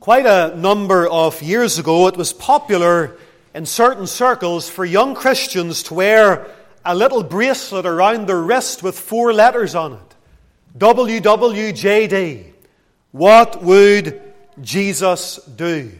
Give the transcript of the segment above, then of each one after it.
Quite a number of years ago, it was popular in certain circles for young Christians to wear a little bracelet around their wrist with 4 letters on it. WWJD. What would Jesus do?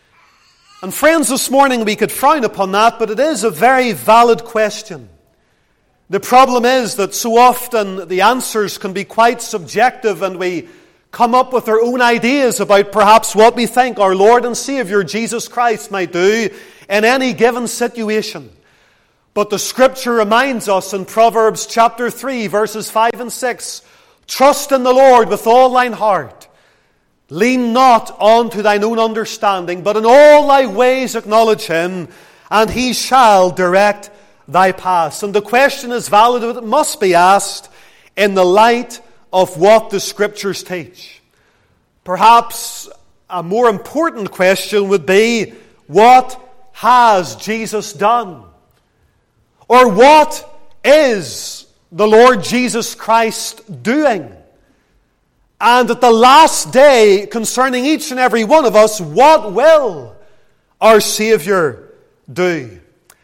And friends, this morning we could frown upon that, but it is a very valid question. The problem is that so often the answers can be quite subjective, and we come up with our own ideas about perhaps what we think our Lord and Savior Jesus Christ might do in any given situation. But the Scripture reminds us in Proverbs chapter 3, verses 5 and 6, trust in the Lord with all thine heart. Lean not unto thine own understanding, but in all thy ways acknowledge Him, and He shall direct thy paths. And the question is valid, but it must be asked in the light of what the Scriptures teach. Perhaps a more important question would be, what has Jesus done? Or what is the Lord Jesus Christ doing? And at the last day, concerning each and every one of us, what will our Savior do?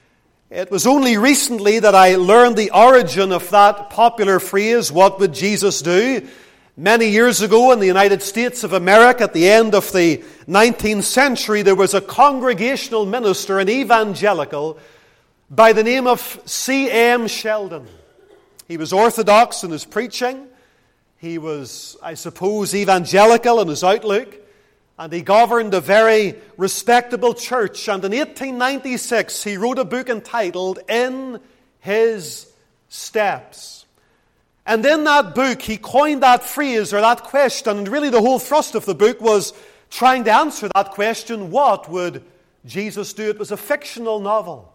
It was only recently that I learned the origin of that popular phrase, what would Jesus do? Many years ago in the United States of America, at the end of the 19th century, there was a congregational minister, an evangelical, by the name of C.M. Sheldon. He was orthodox in his preaching. He was, I suppose, evangelical in his outlook. And he governed a very respectable church. And in 1896, he wrote a book entitled In His Steps. And in that book, he coined that phrase or that question. And really the whole thrust of the book was trying to answer that question, what would Jesus do? It was a fictional novel.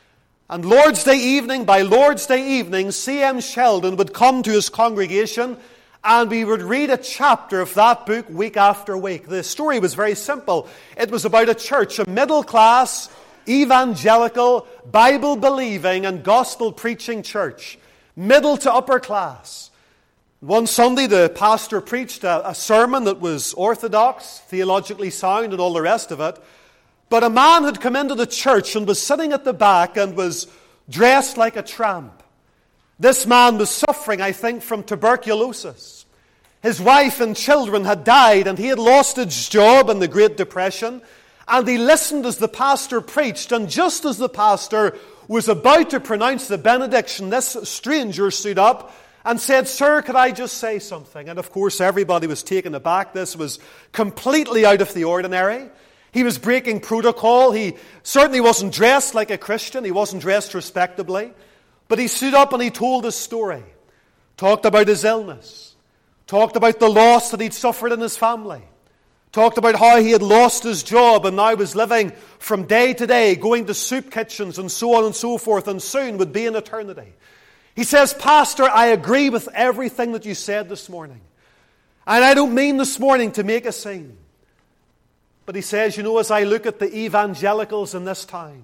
And Lord's Day evening, by Lord's Day evening, C.M. Sheldon would come to his congregation and we would read a chapter of that book week after week. The story was very simple. It was about a church, a middle-class, evangelical, Bible-believing and gospel-preaching church. Middle to upper class. One Sunday the pastor preached a sermon that was orthodox, theologically sound and all the rest of it. But a man had come into the church and was sitting at the back and was dressed like a tramp. This man was suffering, I think, from tuberculosis. His wife and children had died and he had lost his job in the Great Depression. And he listened as the pastor preached. And just as the pastor was about to pronounce the benediction, this stranger stood up and said, "Sir, could I just say something?" And of course everybody was taken aback. This was completely out of the ordinary. He was breaking protocol. He certainly wasn't dressed like a Christian. He wasn't dressed respectably. But he stood up and he told his story. Talked about his illness. Talked about the loss that he'd suffered in his family. Talked about how he had lost his job and now was living from day to day, going to soup kitchens and so on and so forth, and soon would be in eternity. He says, "Pastor, I agree with everything that you said this morning. And I don't mean this morning to make a scene. But," he says, "as I look at the evangelicals in this time,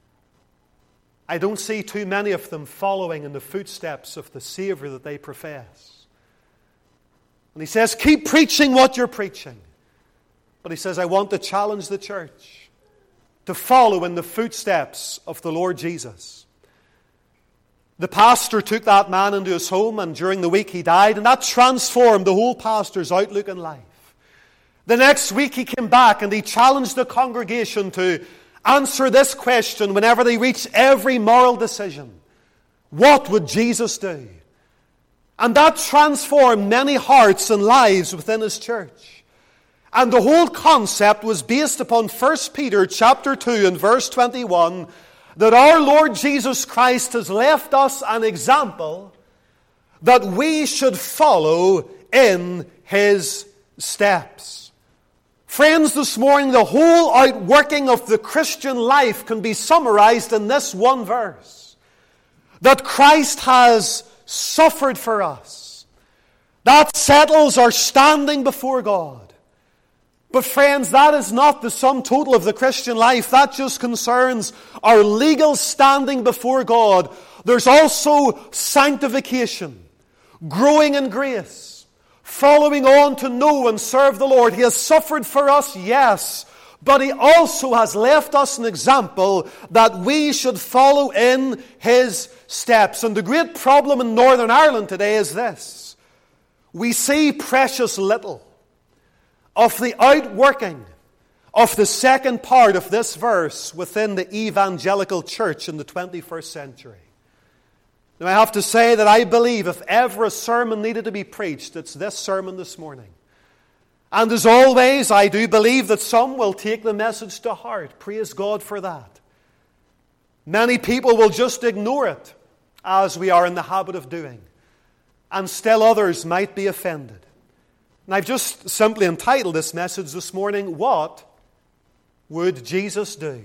I don't see too many of them following in the footsteps of the Savior that they profess." And he says, "Keep preaching what you're preaching." But he says, "I want to challenge the church to follow in the footsteps of the Lord Jesus." The pastor took that man into his home, and during the week he died, and that transformed the whole pastor's outlook in life. The next week he came back and he challenged the congregation to answer this question whenever they reach every moral decision. What would Jesus do? And that transformed many hearts and lives within his church. And the whole concept was based upon 1 Peter chapter 2 and verse 21, that our Lord Jesus Christ has left us an example that we should follow in His steps. Friends, this morning, the whole outworking of the Christian life can be summarized in this one verse. That Christ has suffered for us. That settles our standing before God. But friends, that is not the sum total of the Christian life. That just concerns our legal standing before God. There's also sanctification, growing in grace, following on to know and serve the Lord. He has suffered for us, yes, but He also has left us an example that we should follow in His steps. And the great problem in Northern Ireland today is this: we see precious little of the outworking of the second part of this verse within the evangelical church in the 21st century. Now, I have to say that I believe if ever a sermon needed to be preached, it's this sermon this morning. And as always, I do believe that some will take the message to heart. Praise God for that. Many people will just ignore it, as we are in the habit of doing. And still others might be offended. And I've just simply entitled this message this morning, What would Jesus do?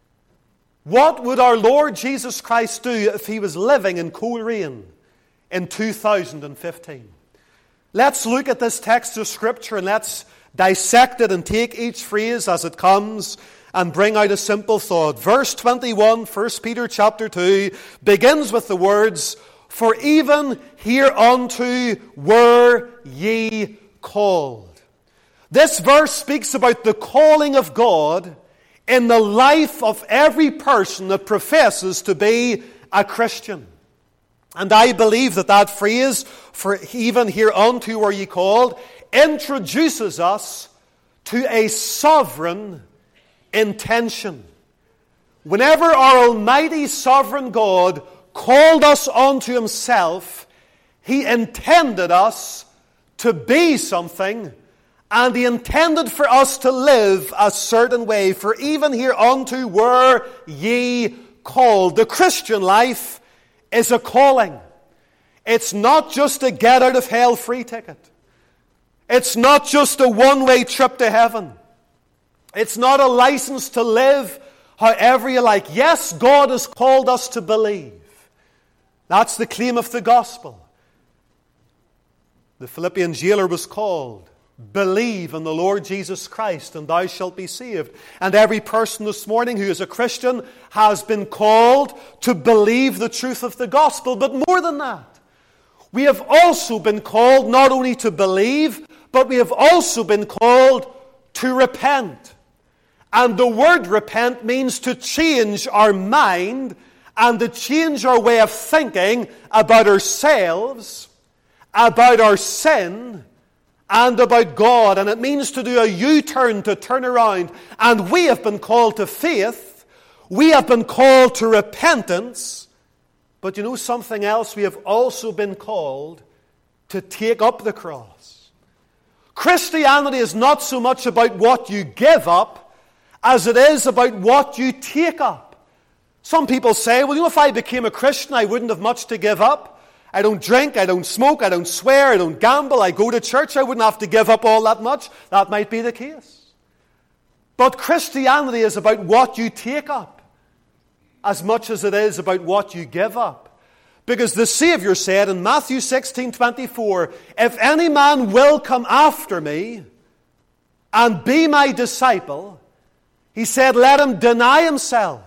What would our Lord Jesus Christ do if He was living in Coleraine in 2015? Let's look at this text of Scripture and let's dissect it and take each phrase as it comes and bring out a simple thought. Verse 21, 1 Peter chapter 2, begins with the words, "For even hereunto were ye called." This verse speaks about the calling of God in the life of every person that professes to be a Christian. And I believe that that phrase, "for even hereunto were ye called," introduces us to a sovereign intention. Whenever our almighty sovereign God called us unto Himself, He intended us to be something, and He intended for us to live a certain way. For even hereunto were ye called. The Christian life is a calling. It's not just a get-out-of-hell free ticket. It's not just a one-way trip to heaven. It's not a license to live however you like. Yes, God has called us to believe. That's the claim of the gospel. The Philippian jailer was called, "Believe in the Lord Jesus Christ, and thou shalt be saved." And every person this morning who is a Christian has been called to believe the truth of the gospel. But more than that, we have also been called not only to believe, but we have also been called to repent. And the word repent means to change our mind and to change our way of thinking about ourselves, about our sin, and about God. And it means to do a U-turn, to turn around. And we have been called to faith. We have been called to repentance. But you know something else? We have also been called to take up the cross. Christianity is not so much about what you give up as it is about what you take up. Some people say, well, you know, if I became a Christian, I wouldn't have much to give up. I don't drink, I don't smoke, I don't swear, I don't gamble, I go to church, I wouldn't have to give up all that much. That might be the case. But Christianity is about what you take up as much as it is about what you give up. Because the Savior said in Matthew 16:24, "If any man will come after me and be my disciple," He said, "let him deny himself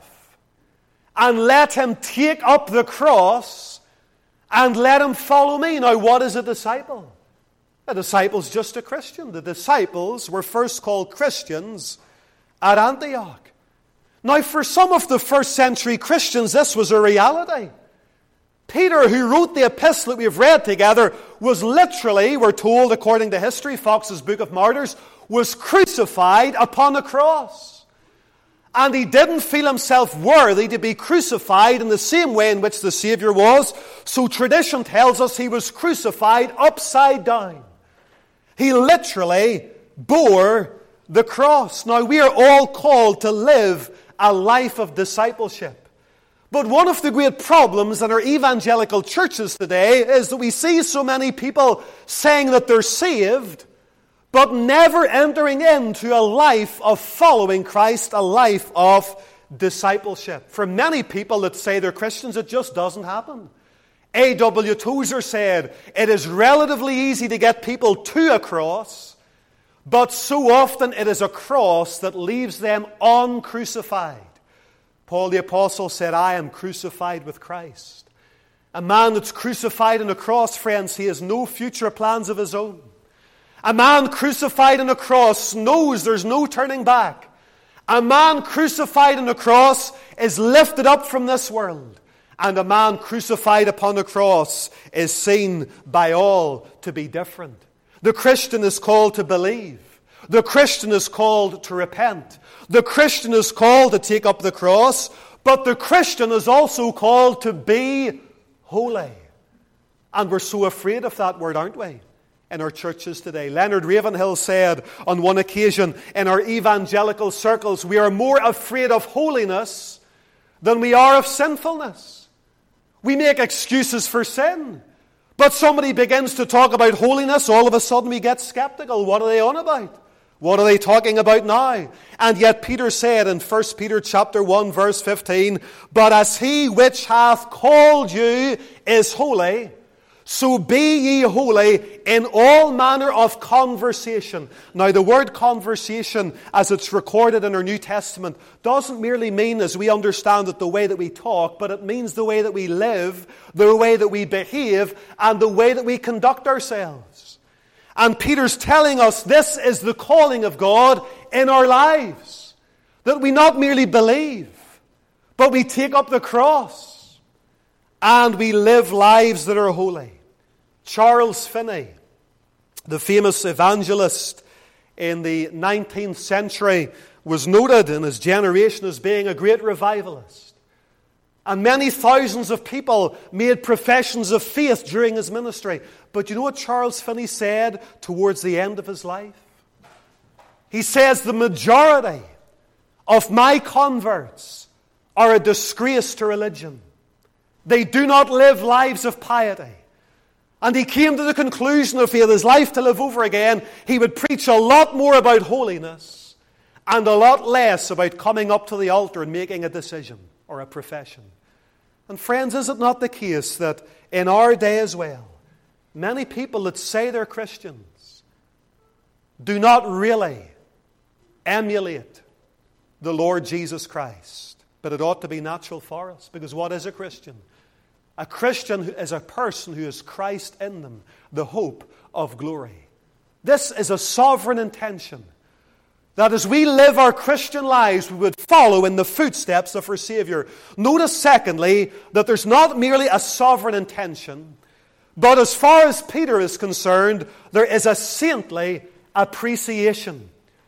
and let him take up the cross and let him follow me." Now, what is a disciple? A disciple is just a Christian. The disciples were first called Christians at Antioch. Now, for some of the first century Christians, this was a reality. Peter, who wrote the epistle that we've read together, was literally, we're told according to history, Fox's Book of Martyrs, was crucified upon a cross. And he didn't feel himself worthy to be crucified in the same way in which the Savior was. So tradition tells us he was crucified upside down. He literally bore the cross. Now, we are all called to live a life of discipleship. But one of the great problems in our evangelical churches today is that we see so many people saying that they're saved, but never entering into a life of following Christ, a life of discipleship. For many people that say they're Christians, it just doesn't happen. A.W. Tozer said, "It is relatively easy to get people to a cross, but so often it is a cross that leaves them uncrucified." Paul the Apostle said, "I am crucified with Christ." A man that's crucified on a cross, friends, he has no future plans of his own. A man crucified on a cross knows there's no turning back. A man crucified on a cross is lifted up from this world. And a man crucified upon a cross is seen by all to be different. The Christian is called to believe. The Christian is called to repent. The Christian is called to take up the cross. But the Christian is also called to be holy. And we're so afraid of that word, aren't we, in our churches today? Leonard Ravenhill said on one occasion, in our evangelical circles, we are more afraid of holiness than we are of sinfulness. We make excuses for sin. But somebody begins to talk about holiness, all of a sudden we get skeptical. What are they on about? What are they talking about now? And yet Peter said in 1 Peter chapter 1 verse 15, "But as he which hath called you is holy, so be ye holy in all manner of conversation." Now the word conversation, as it's recorded in our New Testament, doesn't merely mean, as we understand it, the way that we talk, but it means the way that we live, the way that we behave, and the way that we conduct ourselves. And Peter's telling us this is the calling of God in our lives. That we not merely believe, but we take up the cross and we live lives that are holy. Charles Finney, the famous evangelist in the 19th century, was noted in his generation as being a great revivalist. And many thousands of people made professions of faith during his ministry. But you know what Charles Finney said towards the end of his life? He says, "The majority of my converts are a disgrace to religion. They do not live lives of piety." And he came to the conclusion that if he had his life to live over again, he would preach a lot more about holiness and a lot less about coming up to the altar and making a decision or a profession. And friends, is it not the case that in our day as well, many people that say they're Christians do not really emulate the Lord Jesus Christ? But it ought to be natural for us, because what is a Christian? A Christian is a person who has Christ in them, the hope of glory. This is a sovereign intention, that as we live our Christian lives, we would follow in the footsteps of our Savior. Notice, secondly, that there's not merely a sovereign intention, but as far as Peter is concerned, there is a saintly appreciation.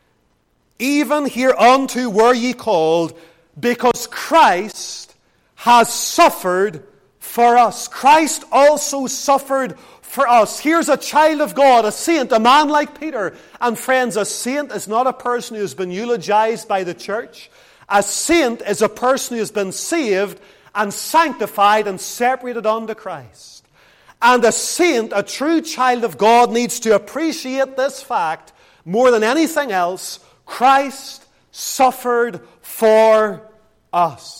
"Even hereunto were ye called, because Christ has suffered for us." Christ also suffered for us. Here's a child of God, a saint, a man like Peter. And friends, a saint is not a person who has been eulogized by the church. A saint is a person who has been saved and sanctified and separated unto Christ. And a saint, a true child of God, needs to appreciate this fact more than anything else. Christ suffered for us.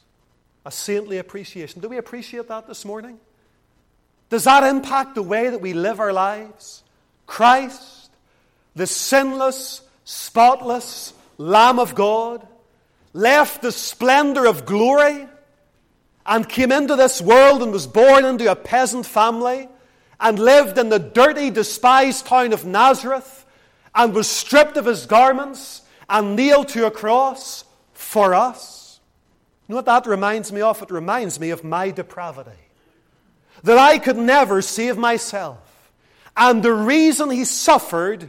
A saintly appreciation. Do we appreciate that this morning? Does that impact the way that we live our lives? Christ, the sinless, spotless Lamb of God, left the splendor of glory and came into this world and was born into a peasant family and lived in the dirty, despised town of Nazareth and was stripped of his garments and nailed to a cross for us. You know what that reminds me of? It reminds me of my depravity. That I could never save myself. And the reason he suffered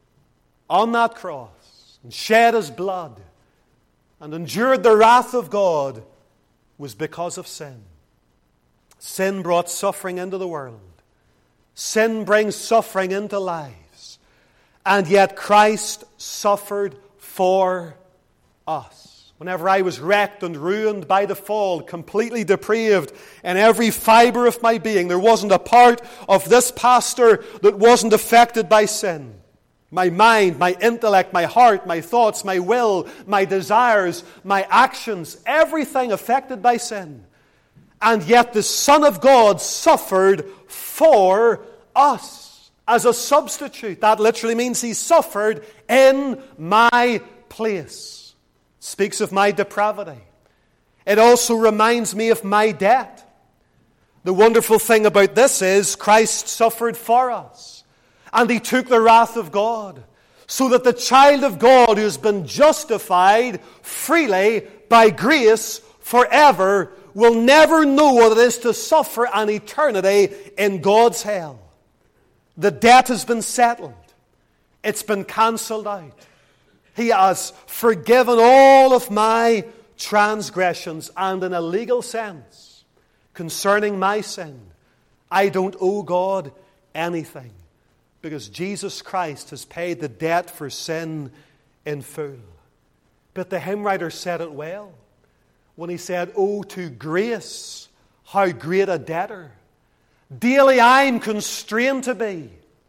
on that cross and shed his blood and endured the wrath of God was because of sin. Sin brought suffering into the world. Sin brings suffering into lives. And yet Christ suffered for us. Whenever I was wrecked and ruined by the fall, completely depraved in every fiber of my being, there wasn't a part of this pastor that wasn't affected by sin. My mind, my intellect, my heart, my thoughts, my will, my desires, my actions, everything affected by sin. And yet the Son of God suffered for us as a substitute. That literally means he suffered in my place. Speaks of my depravity. It also reminds me of my debt. The wonderful thing about this is Christ suffered for us. And he took the wrath of God, so that the child of God who has been justified freely by grace forever will never know what it is to suffer an eternity in God's hell. The debt has been settled. It's been cancelled out. He has forgiven all of my transgressions, and in a legal sense, concerning my sin, I don't owe God anything, because Jesus Christ has paid the debt for sin in full. But the hymn writer said it well when he said, "Oh, to grace, how great a debtor daily I'm constrained to be.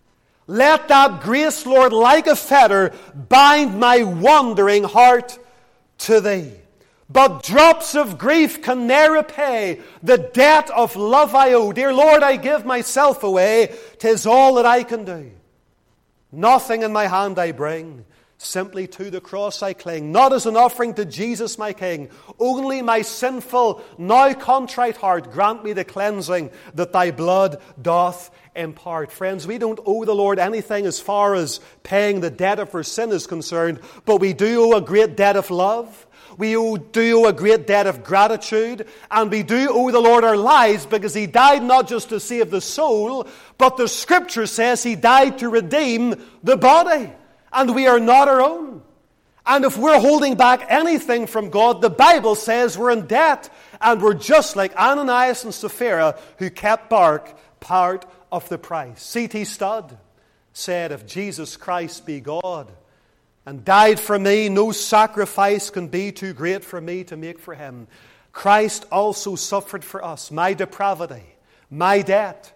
Let that grace, Lord, like a fetter, bind my wandering heart to Thee. But drops of grief can ne'er repay the debt of love I owe. Dear Lord, I give myself away. 'Tis all that I can do. Nothing in my hand I bring. Simply to the cross I cling, not as an offering to Jesus my King. Only my sinful, now contrite heart grant me the cleansing that Thy blood doth impart." Friends, we don't owe the Lord anything as far as paying the debt of our sin is concerned, but we do owe a great debt of love. We do owe a great debt of gratitude, and we do owe the Lord our lives, because He died not just to save the soul, but the Scripture says He died to redeem the body. And we are not our own. And if we're holding back anything from God, the Bible says we're in debt. And we're just like Ananias and Sapphira, who kept back part of the price. C.T. Studd said, "If Jesus Christ be God and died for me, no sacrifice can be too great for me to make for Him. Christ also suffered for us, my depravity, my debt,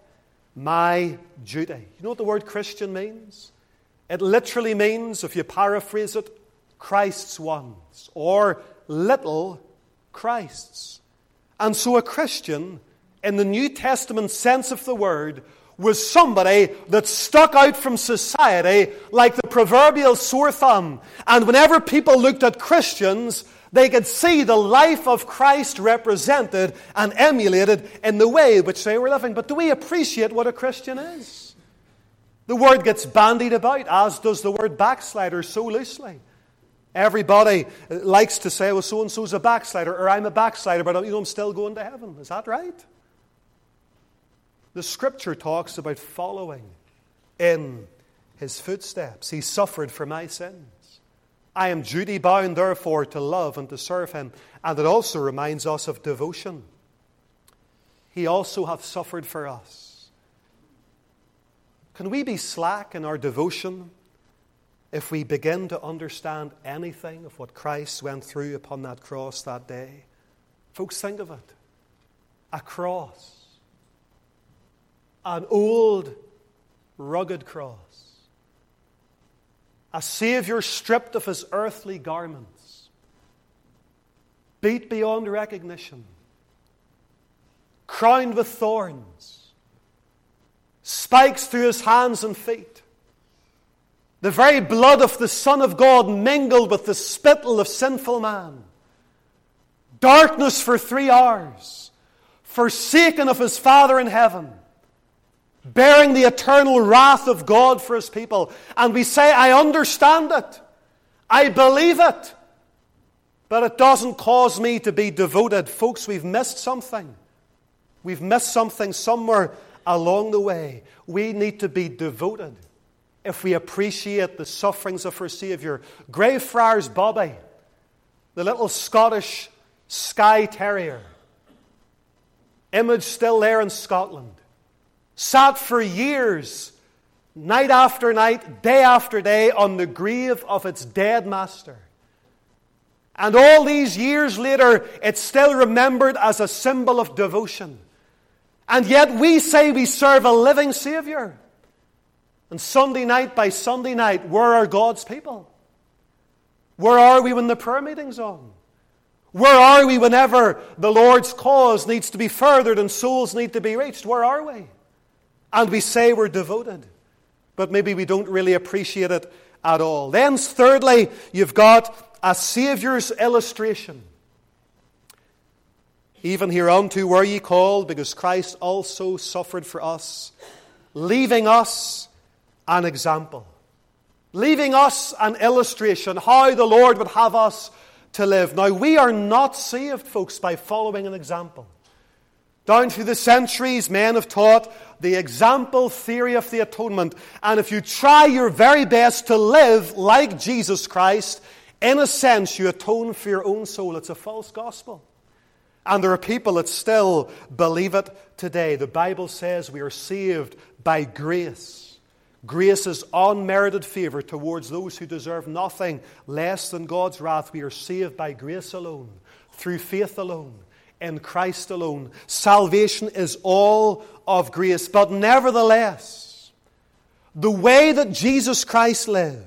my duty." You know what the word Christian means? It literally means, if you paraphrase it, Christ's ones, or little Christs. And so a Christian, in the New Testament sense of the word, was somebody that stuck out from society like the proverbial sore thumb. And whenever people looked at Christians, they could see the life of Christ represented and emulated in the way which they were living. But do we appreciate what a Christian is? The word gets bandied about, as does the word backslider, so loosely. Everybody likes to say, "Well, so-and-so's a backslider," or "I'm a backslider, but I'm still going to heaven." Is that right? The Scripture talks about following in His footsteps. He suffered for my sins. I am duty bound, therefore, to love and to serve Him. And it also reminds us of devotion. He also hath suffered for us. Can we be slack in our devotion if we begin to understand anything of what Christ went through upon that cross that day? Folks, think of it. A cross. An old, rugged cross. A Savior stripped of His earthly garments. Beat beyond recognition. Crowned with thorns. Spikes through His hands and feet. The very blood of the Son of God mingled with the spittle of sinful man. Darkness for 3 hours. Forsaken of His Father in heaven. Bearing the eternal wrath of God for His people. And we say, "I understand it. I believe it." But it doesn't cause me to be devoted. Folks, we've missed something. We've missed something somewhere along the way. We need to be devoted if we appreciate the sufferings of our Savior. Greyfriars Bobby, the little Scottish Skye Terrier, image still there in Scotland, sat for years, night after night, day after day, on the grave of its dead master. And all these years later, it's still remembered as a symbol of devotion. And yet we say we serve a living Savior. And Sunday night by Sunday night, where are God's people? Where are we when the prayer meeting's on? Where are we whenever the Lord's cause needs to be furthered and souls need to be reached? Where are we? And we say we're devoted, but maybe we don't really appreciate it at all. Then thirdly, you've got a Saviour's illustration. "Even hereunto were ye called, because Christ also suffered for us, leaving us an example, leaving us an illustration how the Lord would have us to live. Now, we are not saved, folks, by following an example. Down through the centuries, men have taught the example theory of the atonement. And if you try your very best to live like Jesus Christ, in a sense, you atone for your own soul. It's a false gospel. And there are people that still believe it today. The Bible says we are saved by grace. Grace is unmerited favor towards those who deserve nothing less than God's wrath. We are saved by grace alone, through faith alone, in Christ alone. Salvation is all of grace. But nevertheless, the way that Jesus Christ lived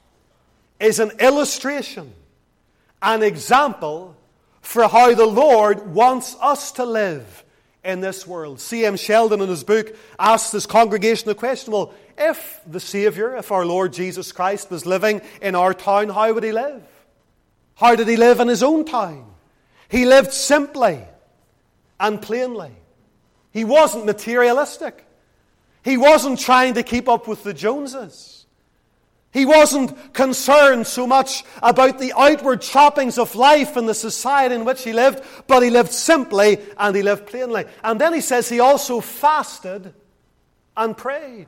is an illustration, an example for how the Lord wants us to live in this world. C.M. Sheldon in his book asked his congregation the question, well, if the Savior, if our Lord Jesus Christ was living in our town, how would he live? How did he live in his own town? He lived simply and plainly. He wasn't materialistic. He wasn't trying to keep up with the Joneses. He wasn't concerned so much about the outward trappings of life and the society in which he lived, but he lived simply and he lived plainly. And then he says he also fasted and prayed.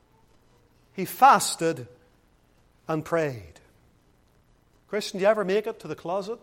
He fasted and prayed. Christian, do you ever make it to the closet?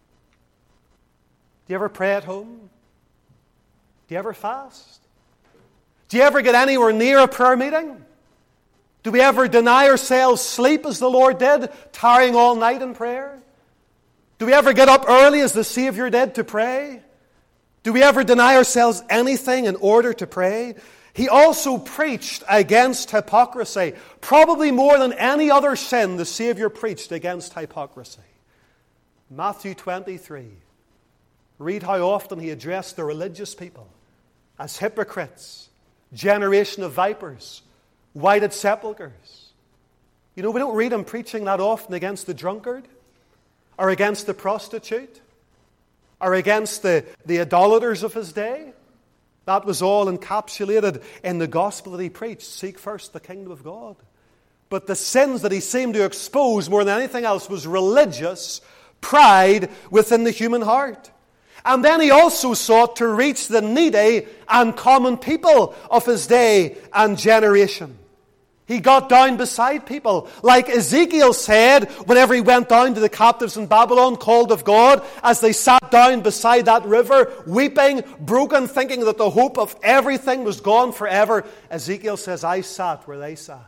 Do you ever pray at home? Do you ever fast? Do you ever get anywhere near a prayer meeting? Do we ever deny ourselves sleep as the Lord did, tarrying all night in prayer? Do we ever get up early as the Savior did to pray? Do we ever deny ourselves anything in order to pray? He also preached against hypocrisy. Probably more than any other sin, the Savior preached against hypocrisy. Matthew 23. Read how often he addressed the religious people as hypocrites, generation of vipers, whited sepulchres. You know, we don't read him preaching that often against the drunkard, or against the prostitute, or against the idolaters of his day. That was all encapsulated in the gospel that he preached. Seek first the kingdom of God. But the sins that he seemed to expose more than anything else was religious pride within the human heart. And then he also sought to reach the needy and common people of his day and generation. He got down beside people. Like Ezekiel said, whenever he went down to the captives in Babylon, called of God, as they sat down beside that river, weeping, broken, thinking that the hope of everything was gone forever, Ezekiel says, I sat where they sat.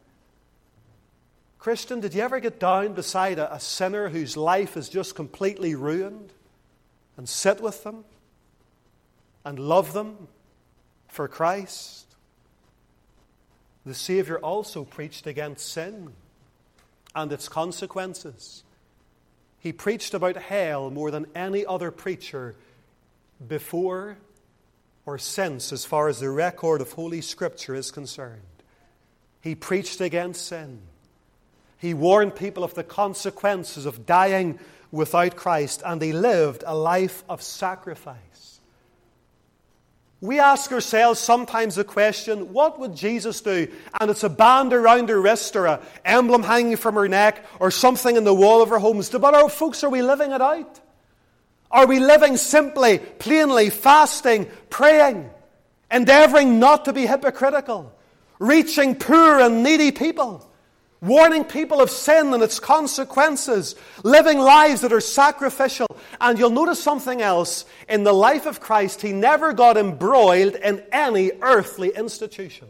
Christian, did you ever get down beside a sinner whose life is just completely ruined? And sit with them and love them for Christ? The Savior also preached against sin and its consequences. He preached about hell more than any other preacher before or since, as far as the record of Holy Scripture is concerned. He preached against sin. He warned people of the consequences of dying without Christ, and he lived a life of sacrifice. We ask ourselves sometimes the question, what would Jesus do? And it's a band around her wrist or an emblem hanging from her neck or something in the wall of our homes. But folks, are we living it out? Are we living simply, plainly, fasting, praying, endeavoring not to be hypocritical, reaching poor and needy people, warning people of sin and its consequences, living lives that are sacrificial? And you'll notice something else. In the life of Christ, he never got embroiled in any earthly institution.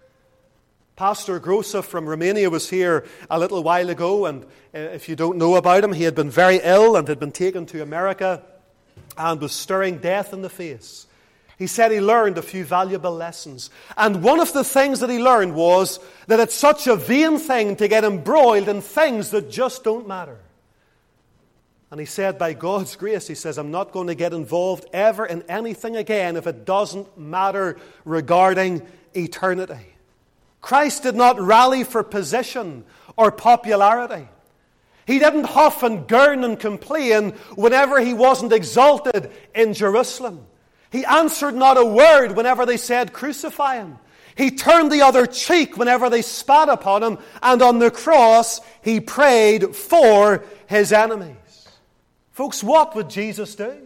Pastor Grosa from Romania was here a little while ago, and if you don't know about him, he had been very ill and had been taken to America and was staring death in the face. He said he learned a few valuable lessons. And one of the things that he learned was that it's such a vain thing to get embroiled in things that just don't matter. And he said, by God's grace, he says, I'm not going to get involved ever in anything again if it doesn't matter regarding eternity. Christ did not rally for position or popularity. He didn't huff and gurn and complain whenever he wasn't exalted in Jerusalem. He answered not a word whenever they said, crucify him. He turned the other cheek whenever they spat upon him. And on the cross, he prayed for his enemies. Folks, what would Jesus do?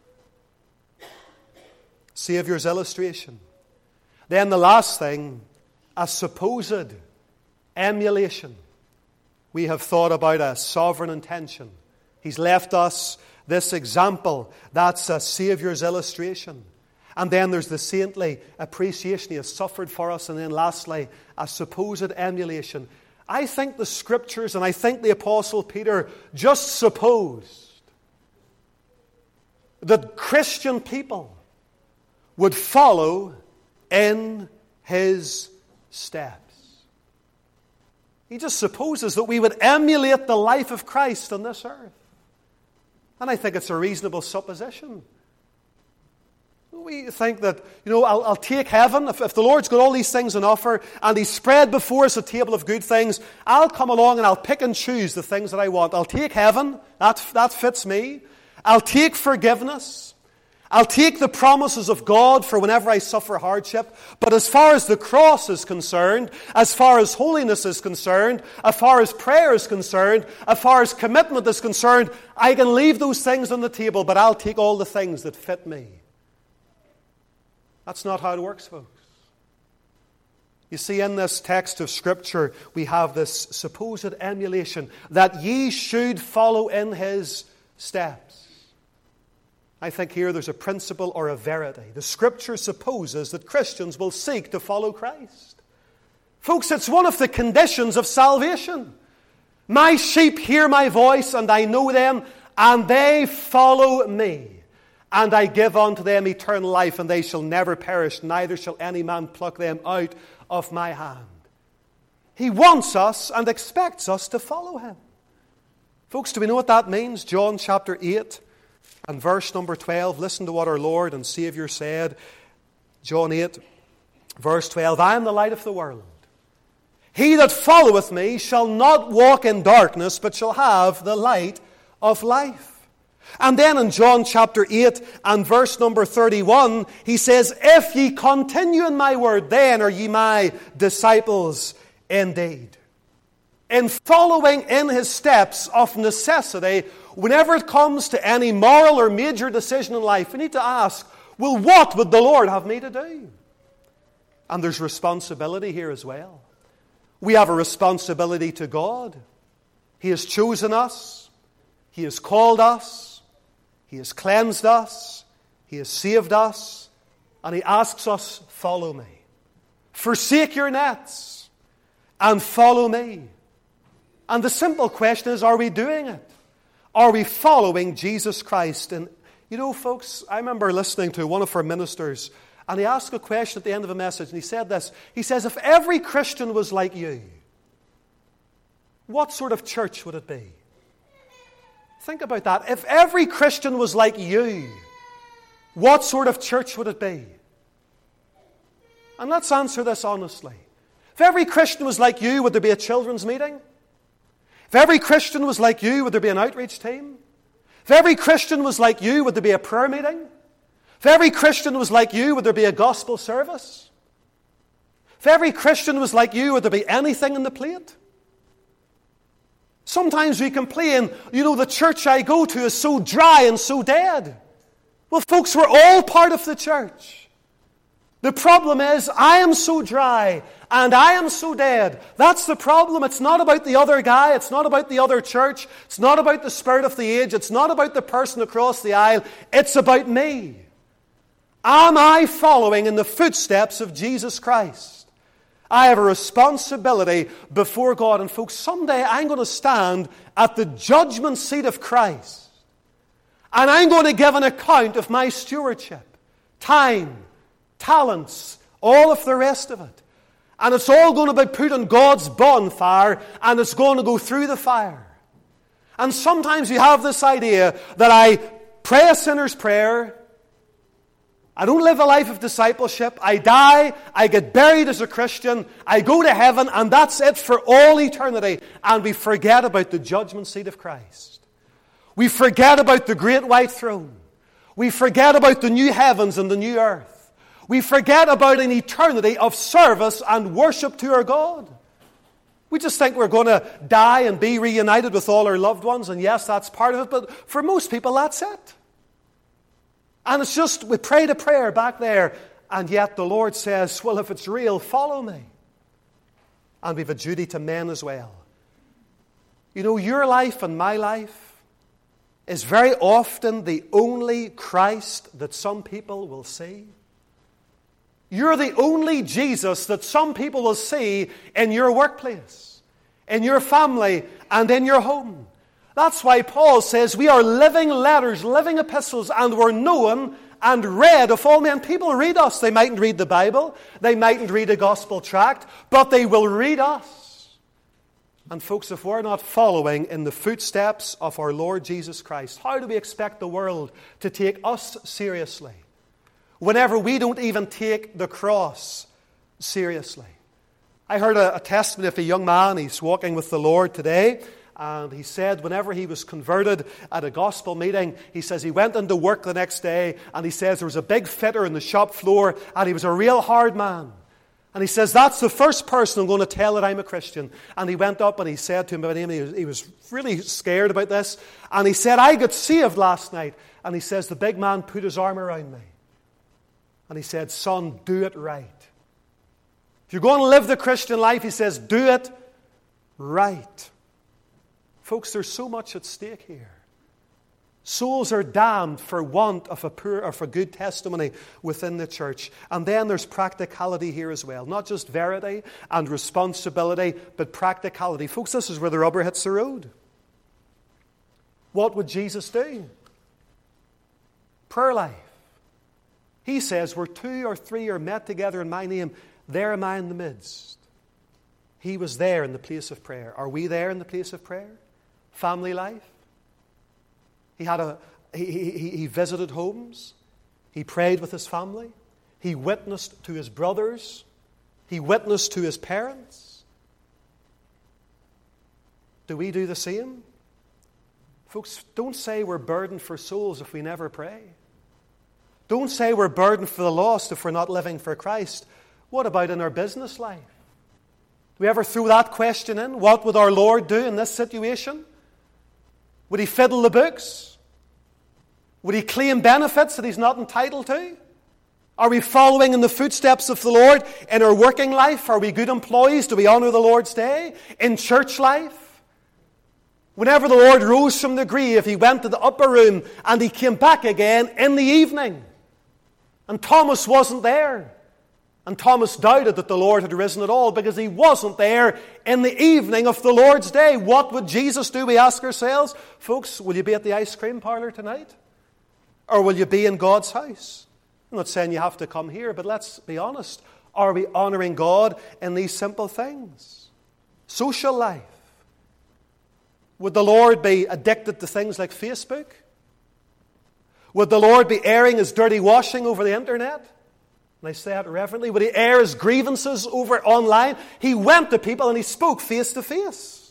Saviour's illustration. Then the last thing, a supposed emulation. We have thought about a sovereign intention. He's left us this example. That's a Saviour's illustration. And then there's the saintly appreciation. He has suffered for us. And then lastly, a supposed emulation. I think the Scriptures and I think the Apostle Peter just supposed that Christian people would follow in his steps. He just supposes that we would emulate the life of Christ on this earth. And I think it's a reasonable supposition. We think that, I'll take heaven. If the Lord's got all these things on offer and He's spread before us a table of good things, I'll come along and I'll pick and choose the things that I want. I'll take heaven. That fits me. I'll take forgiveness. I'll take the promises of God for whenever I suffer hardship. But as far as the cross is concerned, as far as holiness is concerned, as far as prayer is concerned, as far as commitment is concerned, I can leave those things on the table, but I'll take all the things that fit me. That's not how it works, folks. You see, in this text of Scripture, we have this supposed emulation, that ye should follow in His steps. I think here there's a principle or a verity. The Scripture supposes that Christians will seek to follow Christ. Folks, it's one of the conditions of salvation. My sheep hear my voice, and I know them, and they follow me. And I give unto them eternal life, and they shall never perish, neither shall any man pluck them out of my hand. He wants us and expects us to follow Him. Folks, do we know what that means? John chapter 8 and verse number 12. Listen to what our Lord and Saviour said. John 8, verse 12. I am the light of the world. He that followeth me shall not walk in darkness, but shall have the light of life. And then in John chapter 8 and verse number 31, he says, if ye continue in my word, then are ye my disciples indeed. In following in His steps of necessity, whenever it comes to any moral or major decision in life, we need to ask, well, what would the Lord have me to do? And there's responsibility here as well. We have a responsibility to God. He has chosen us. He has called us. He has cleansed us. He has saved us. And He asks us, follow me. Forsake your nets and follow me. And the simple question is, are we doing it? Are we following Jesus Christ? And folks, I remember listening to one of our ministers, and he asked a question at the end of a message, and he said this. He says, if every Christian was like you, what sort of church would it be? Think about that. If every Christian was like you, what sort of church would it be? And let's answer this honestly. If every Christian was like you, would there be a children's meeting? If every Christian was like you, would there be an outreach team? If every Christian was like you, would there be a prayer meeting? If every Christian was like you, would there be a gospel service? If every Christian was like you, would there be anything in the plate? Sometimes we complain, the church I go to is so dry and so dead. Well, folks, we're all part of the church. The problem is, I am so dry and I am so dead. That's the problem. It's not about the other guy. It's not about the other church. It's not about the spirit of the age. It's not about the person across the aisle. It's about me. Am I following in the footsteps of Jesus Christ? I have a responsibility before God. And folks, someday I'm going to stand at the judgment seat of Christ. And I'm going to give an account of my stewardship, time, talents, all of the rest of it. And it's all going to be put on God's bonfire, and it's going to go through the fire. And sometimes we have this idea that I pray a sinner's prayer, I don't live a life of discipleship, I die, I get buried as a Christian, I go to heaven, and that's it for all eternity. And we forget about the judgment seat of Christ. We forget about the great white throne. We forget about the new heavens and the new earth. We forget about an eternity of service and worship to our God. We just think we're going to die and be reunited with all our loved ones, and yes, that's part of it, but for most people, that's it. And it's just, we prayed a prayer back there, and yet the Lord says, well, if it's real, follow me. And we've a duty to men as well. You know, your life and my life is very often the only Christ that some people will see. You're the only Jesus that some people will see in your workplace, in your family, and in your home. That's why Paul says we are living letters, living epistles, and we're known and read of all men. People read us. They mightn't read the Bible. They mightn't read a gospel tract, but they will read us. And folks, if we're not following in the footsteps of our Lord Jesus Christ, how do we expect the world to take us seriously whenever we don't even take the cross seriously? I heard a testimony of a young man. He's walking with the Lord today. And he said whenever he was converted at a gospel meeting, he says he went into work the next day, and he says there was a big fitter in the shop floor, and he was a real hard man. And he says, that's the first person I'm going to tell that I'm a Christian. And he went up and he said to him by name, he was really scared about this. And he said, I got saved last night. And he says, the big man put his arm around me. And he said, son, do it right. If you're going to live the Christian life, he says, do it right. Folks, there's so much at stake here. Souls are damned for want of a poor or for good testimony within the church. And then there's practicality here as well. Not just verity and responsibility, but practicality. Folks, this is where the rubber hits the road. What would Jesus do? Prayer life. He says, where 2 or 3 are met together in my name, there am I in the midst. He was there in the place of prayer. Are we there in the place of prayer? Family life. He visited homes. He prayed with his family. He witnessed to his brothers. He witnessed to his parents. Do we do the same? Folks, don't say we're burdened for souls if we never pray. Don't say we're burdened for the lost if we're not living for Christ. What about in our business life? Do we ever throw that question in? What would our Lord do in this situation? Would he fiddle the books? Would he claim benefits that he's not entitled to? Are we following in the footsteps of the Lord in our working life? Are we good employees? Do we honor the Lord's day? In church life? Whenever the Lord rose from the grave, he went to the upper room and he came back again in the evening. And Thomas wasn't there. And Thomas doubted that the Lord had risen at all because he wasn't there in the evening of the Lord's day. What would Jesus do, we ask ourselves? Folks, will you be at the ice cream parlor tonight? Or will you be in God's house? I'm not saying you have to come here, but let's be honest. Are we honoring God in these simple things? Social life. Would the Lord be addicted to things like Facebook? Would the Lord be airing his dirty washing over the internet? And I say that reverently. Would he air his grievances over online? He went to people and he spoke face to face.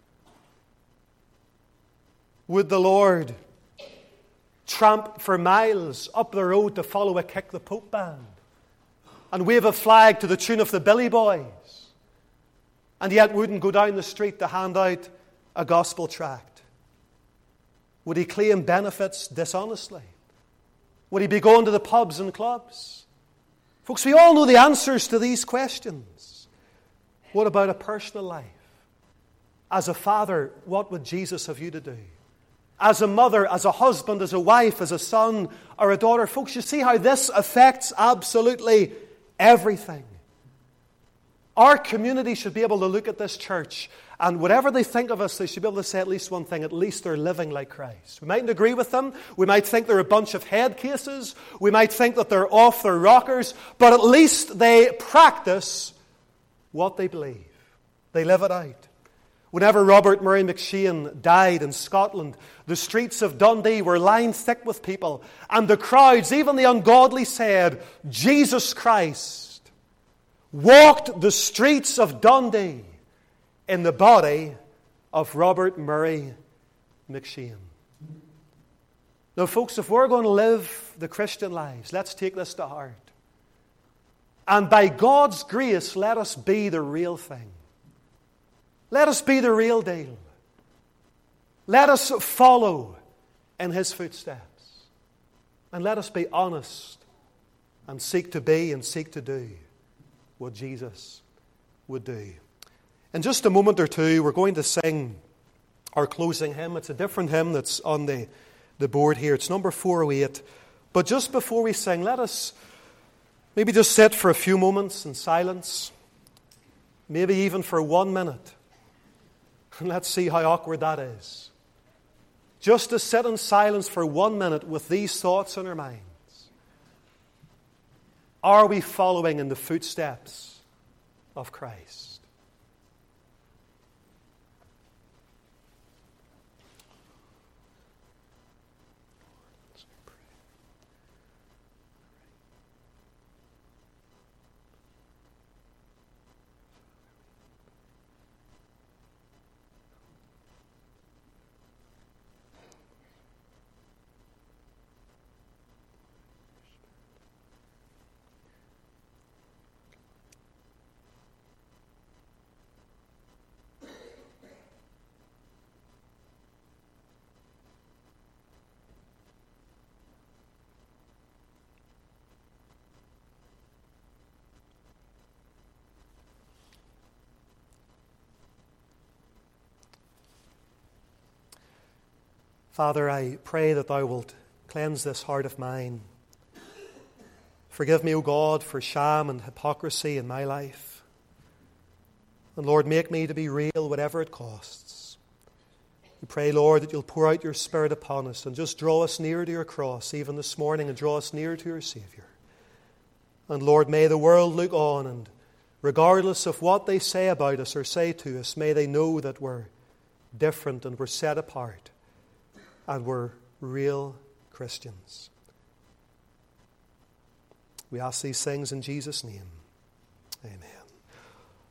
Would the Lord tramp for miles up the road to follow a Kick the Pope band and wave a flag to the tune of the Billy Boys, and yet wouldn't go down the street to hand out a gospel tract? Would he claim benefits dishonestly? Would he be going to the pubs and clubs? Folks, we all know the answers to these questions. What about a personal life? As a father, what would Jesus have you to do? As a mother, as a husband, as a wife, as a son or a daughter. Folks, you see how this affects absolutely everything. Our community should be able to look at this church, and whatever they think of us, they should be able to say at least one thing: at least they're living like Christ. We mightn't agree with them. We might think they're a bunch of head cases. We might think that they're off their rockers. But at least they practice what they believe. They live it out. Whenever Robert Murray McShane died in Scotland, the streets of Dundee were lined thick with people. And the crowds, even the ungodly, said, Jesus Christ walked the streets of Dundee in the body of Robert Murray McShane. Now, folks, if we're going to live the Christian lives, let's take this to heart. And by God's grace, let us be the real thing. Let us be the real deal. Let us follow in His footsteps. And let us be honest and seek to be and seek to do what Jesus would do. In just a moment or two, we're going to sing our closing hymn. It's a different hymn that's on the board here. It's number 408. But just before we sing, let us maybe just sit for a few moments in silence. Maybe even for 1 minute. And let's see how awkward that is. Just to sit in silence for 1 minute with these thoughts in our minds. Are we following in the footsteps of Christ? Father, I pray that Thou wilt cleanse this heart of mine. Forgive me, O God, for sham and hypocrisy in my life. And Lord, make me to be real, whatever it costs. We pray, Lord, that You'll pour out Your Spirit upon us and just draw us near to Your cross, even this morning, and draw us near to Your Saviour. And Lord, may the world look on, and regardless of what they say about us or say to us, may they know that we're different and we're set apart. And we're real Christians. We ask these things in Jesus' name. Amen.